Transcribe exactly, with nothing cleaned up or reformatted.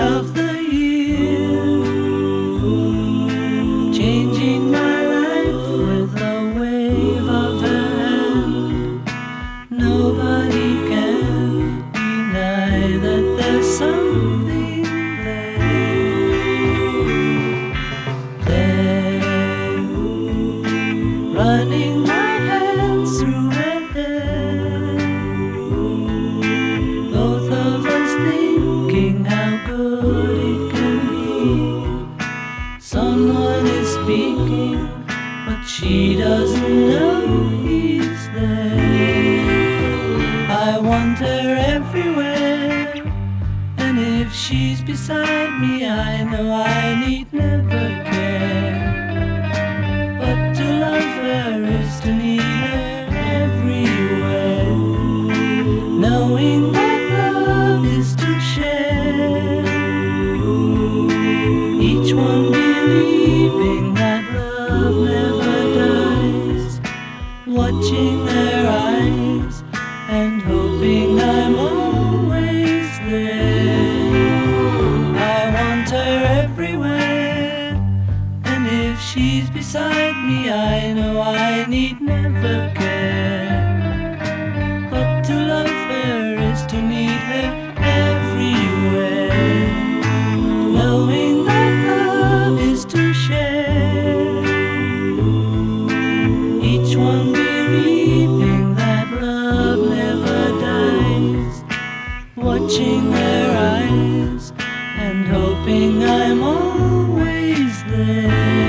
of the year, changing my life with a wave of her hand. Nobody can deny that there's something there, there, running my hands through her hair, both of us thinking how good it can be. Someone is speaking, but she doesn't know he's there. I want her everywhere, and if she's beside me, I know I need never care. But to love her is to need her everywhere, knowing that love is to share, each one believing that love never dies, watching their eyes and hoping I'm always there. I want her everywhere, and if she's beside me, I know I need never care. But to love her is to need her everywhere, knowing that love is to share, each one believing that love never dies, watching their eyes and hoping I'm always there.